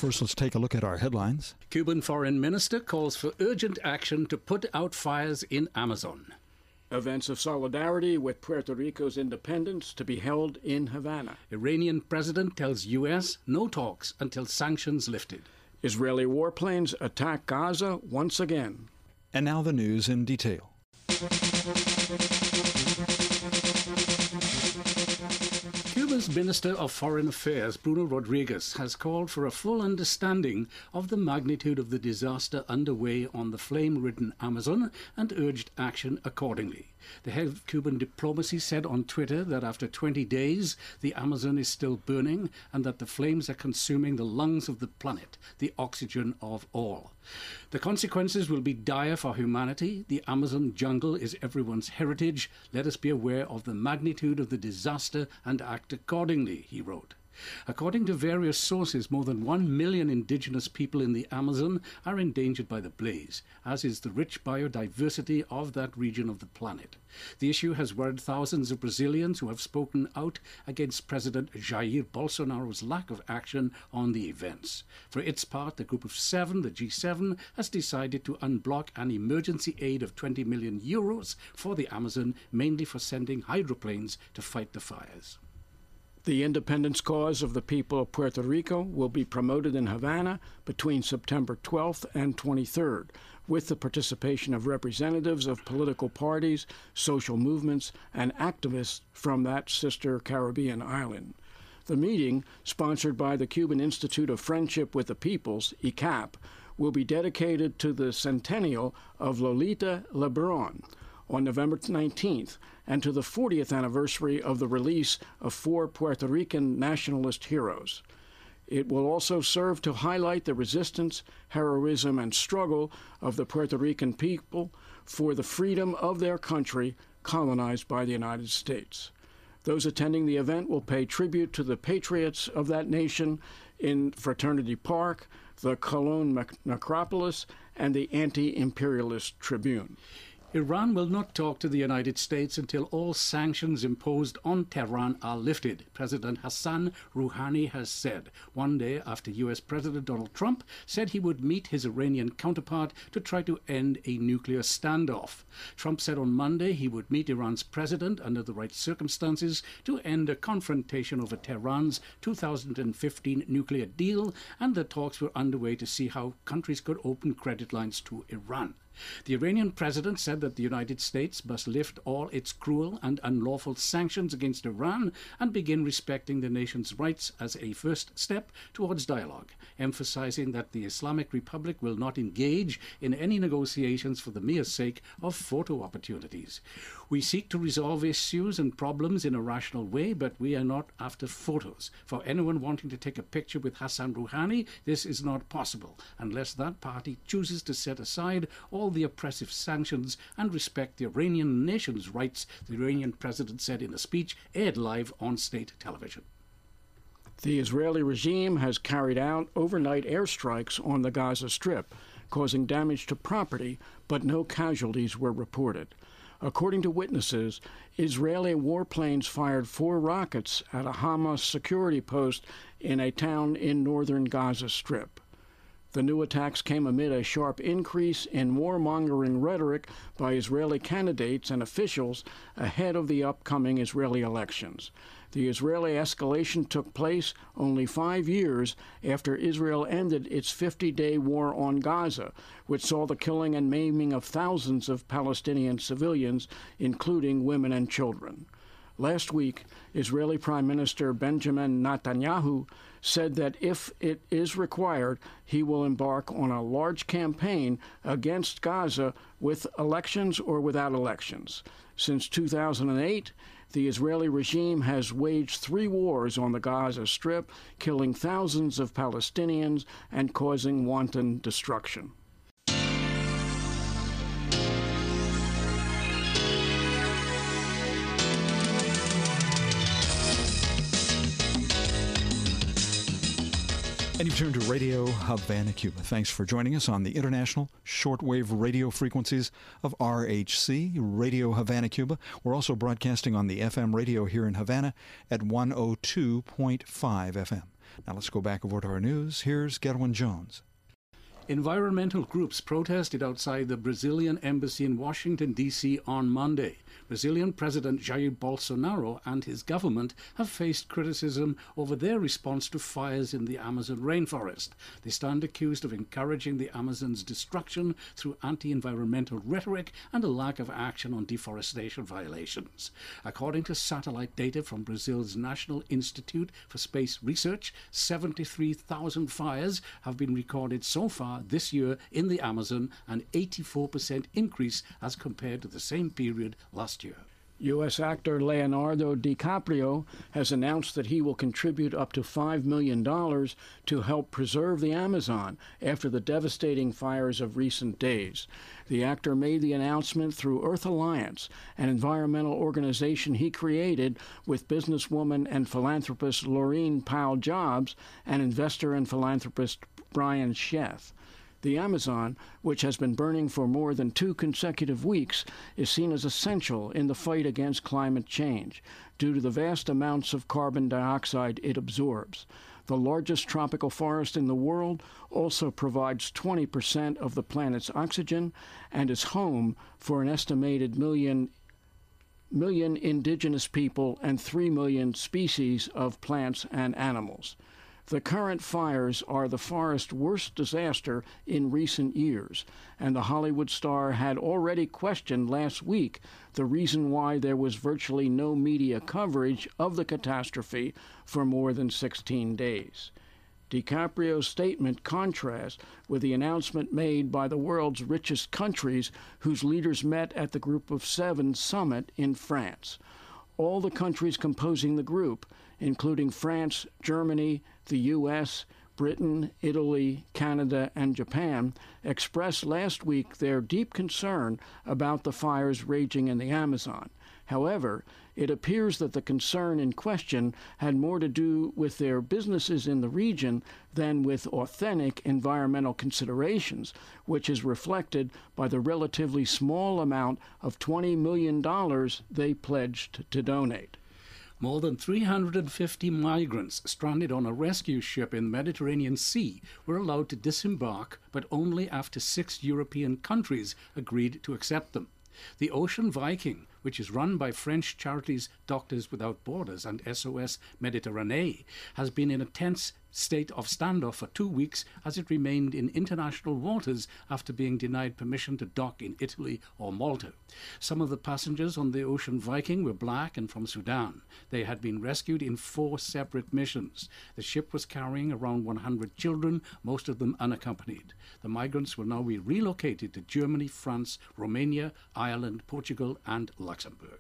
First, let's take a look at our headlines. Cuban foreign minister calls for urgent action to put out fires in Amazon. Events of solidarity with Puerto Rico's independence to be held in Havana. Iranian president tells U.S. no talks until sanctions lifted. Israeli warplanes attack Gaza once again. And now the news in detail. Cuba's Minister of Foreign Affairs, Bruno Rodriguez, has called for a full understanding of the magnitude of the disaster underway on the flame-ridden Amazon and urged action accordingly. The head of Cuban diplomacy said on Twitter that after 20 days, the Amazon is still burning and that the flames are consuming the lungs of the planet, the oxygen of all. The consequences will be dire for humanity. The Amazon jungle is everyone's heritage. Let us be aware of the magnitude of the disaster and act accordingly, he wrote. According to various sources, more than 1 million indigenous people in the Amazon are endangered by the blaze, as is the rich biodiversity of that region of the planet. The issue has worried thousands of Brazilians who have spoken out against President Jair Bolsonaro's lack of action on the events. For its part, the Group of Seven, the G7, has decided to unblock an emergency aid of 20 million euros for the Amazon, mainly for sending hydroplanes to fight the fires. The independence cause of the people of Puerto Rico will be promoted in Havana between September 12th and 23rd, with the participation of representatives of political parties, social movements, and activists from that sister Caribbean island. The meeting, sponsored by the Cuban Institute of Friendship with the Peoples, ICAP, will be dedicated to the centennial of Lolita Lebrón on November 19th, and to the 40th anniversary of the release of 4 Puerto Rican nationalist heroes. It will also serve to highlight the resistance, heroism, and struggle of the Puerto Rican people for the freedom of their country colonized by the United States. Those attending the event will pay tribute to the patriots of that nation in Fraternity Park, the Colón Necropolis, and the Anti-Imperialist Tribune. Iran will not talk to the United States until all sanctions imposed on Tehran are lifted, President Hassan Rouhani has said, one day after U.S. President Donald Trump said he would meet his Iranian counterpart to try to end a nuclear standoff. Trump said on Monday he would meet Iran's president under the right circumstances to end a confrontation over Tehran's 2015 nuclear deal, and the talks were underway to see how countries could open credit lines to Iran. The Iranian president said that the United States must lift all its cruel and unlawful sanctions against Iran and begin respecting the nation's rights as a first step towards dialogue, emphasizing that the Islamic Republic will not engage in any negotiations for the mere sake of photo opportunities. We seek to resolve issues and problems in a rational way, but we are not after photos. For anyone wanting to take a picture with Hassan Rouhani, this is not possible unless that party chooses to set aside all the oppressive sanctions and respect the Iranian nation's rights, the Iranian president said in a speech aired live on state television. The Israeli regime has carried out overnight airstrikes on the Gaza Strip, causing damage to property, but no casualties were reported. According to witnesses, Israeli warplanes fired 4 rockets at a Hamas security post in a town in northern Gaza Strip. The new attacks came amid a sharp increase in warmongering rhetoric by Israeli candidates and officials ahead of the upcoming Israeli elections. The Israeli escalation took place only 5 years after Israel ended its 50-day war on Gaza, which saw the killing and maiming of thousands of Palestinian civilians, including women and children. Last week, Israeli Prime Minister Benjamin Netanyahu said that if it is required, he will embark on a large campaign against Gaza with elections or without elections. Since 2008, the Israeli regime has waged 3 wars on the Gaza Strip, killing thousands of Palestinians and causing wanton destruction. And you've turned to Radio Havana, Cuba. Thanks for joining us on the international shortwave radio frequencies of RHC, Radio Havana, Cuba. We're also broadcasting on the FM radio here in Havana at 102.5 FM. Now let's go back over to our news. Here's Gerwin Jones. Environmental groups protested outside the Brazilian embassy in Washington, D.C. on Monday. Brazilian President Jair Bolsonaro and his government have faced criticism over their response to fires in the Amazon rainforest. They stand accused of encouraging the Amazon's destruction through anti-environmental rhetoric and a lack of action on deforestation violations. According to satellite data from Brazil's National Institute for Space Research, 73,000 fires have been recorded so far this year in the Amazon, an 84% increase as compared to the same period last year. U.S. actor Leonardo DiCaprio has announced that he will contribute up to $5 million to help preserve the Amazon after the devastating fires of recent days. The actor made the announcement through Earth Alliance, an environmental organization he created with businesswoman and philanthropist Laurene Powell Jobs and investor and philanthropist Brian Sheth. The Amazon, which has been burning for more than 2 consecutive weeks, is seen as essential in the fight against climate change due to the vast amounts of carbon dioxide it absorbs. The largest tropical forest in the world also provides 20% of the planet's oxygen and is home for an estimated million indigenous people and 3 million species of plants and animals. The current fires are the forest's worst disaster in recent years, and the Hollywood star had already questioned last week the reason why there was virtually no media coverage of the catastrophe for more than 16 days. DiCaprio's statement contrasts with the announcement made by the world's richest countries whose leaders met at the Group of Seven summit in France. All the countries composing the group, including France, Germany, the U.S., Britain, Italy, Canada, and Japan, expressed last week their deep concern about the fires raging in the Amazon. However, it appears that the concern in question had more to do with their businesses in the region than with authentic environmental considerations, which is reflected by the relatively small amount of $20 million they pledged to donate. More than 350 migrants stranded on a rescue ship in the Mediterranean Sea were allowed to disembark, but only after 6 European countries agreed to accept them. The Ocean Viking, which is run by French charities Doctors Without Borders and SOS Méditerranée, has been in a tense state of standoff for 2 weeks as it remained in international waters after being denied permission to dock in Italy or Malta. Some of the passengers on the Ocean Viking were black and from Sudan. They had been rescued in 4 separate missions. The ship was carrying around 100 children, most of them unaccompanied. The migrants will now be relocated to Germany, France, Romania, Ireland, Portugal, and Luxembourg.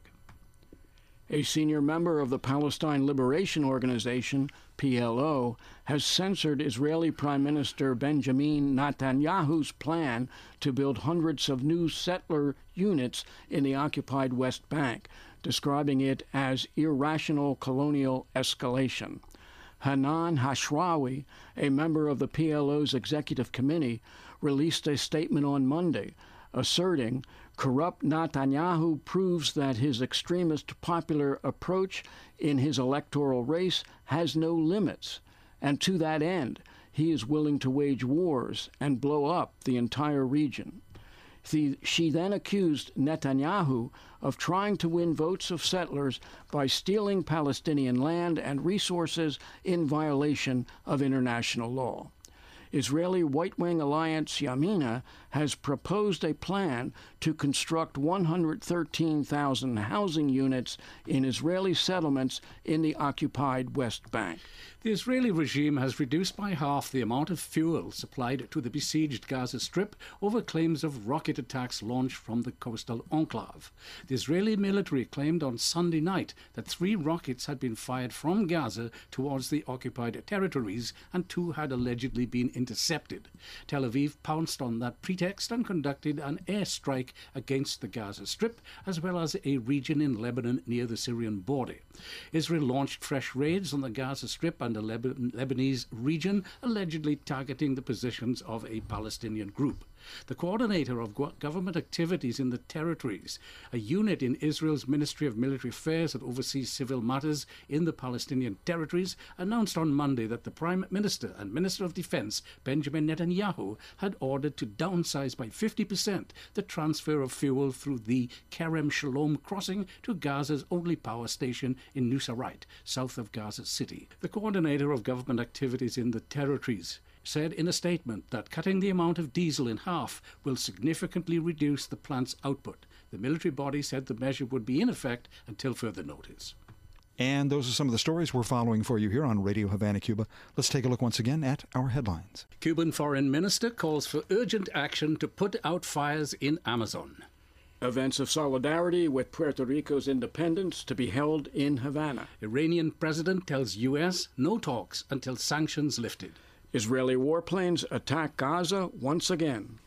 A senior member of the Palestine Liberation Organization, PLO, has censored Israeli Prime Minister Benjamin Netanyahu's plan to build hundreds of new settler units in the occupied West Bank, describing it as irrational colonial escalation. Hanan Hashrawi, a member of the PLO's executive committee, released a statement on Monday, asserting, "Corrupt Netanyahu proves that his extremist popular approach in his electoral race has no limits, and to that end, he is willing to wage wars and blow up the entire region." She then accused Netanyahu of trying to win votes of settlers by stealing Palestinian land and resources in violation of international law. Israeli right-wing alliance Yamina has proposed a plan to construct 113,000 housing units in Israeli settlements in the occupied West Bank. The Israeli regime has reduced by half the amount of fuel supplied to the besieged Gaza Strip over claims of rocket attacks launched from the coastal enclave. The Israeli military claimed on Sunday night that 3 rockets had been fired from Gaza towards the occupied territories and 2 had allegedly been intercepted. Tel Aviv pounced on that pretext and conducted an airstrike against the Gaza Strip, as well as a region in Lebanon near the Syrian border. Israel launched fresh raids on the Gaza Strip and the Lebanese region, allegedly targeting the positions of a Palestinian group. The coordinator of government activities in the territories, a unit in Israel's Ministry of Military Affairs that oversees civil matters in the Palestinian territories, announced on Monday that the Prime Minister and Minister of Defense, Benjamin Netanyahu, had ordered to downsize by 50% the transfer of fuel through the Kerem Shalom crossing to Gaza's only power station in Nusayrat, south of Gaza City. The coordinator of government activities in the territories said in a statement that cutting the amount of diesel in half will significantly reduce the plant's output. The military body said the measure would be in effect until further notice. And those are some of the stories we're following for you here on Radio Havana, Cuba. Let's take a look once again at our headlines. Cuban foreign minister calls for urgent action to put out fires in Amazon. Events of solidarity with Puerto Rico's independence to be held in Havana. Iranian president tells U.S. no talks until sanctions lifted. Israeli warplanes attack Gaza once again.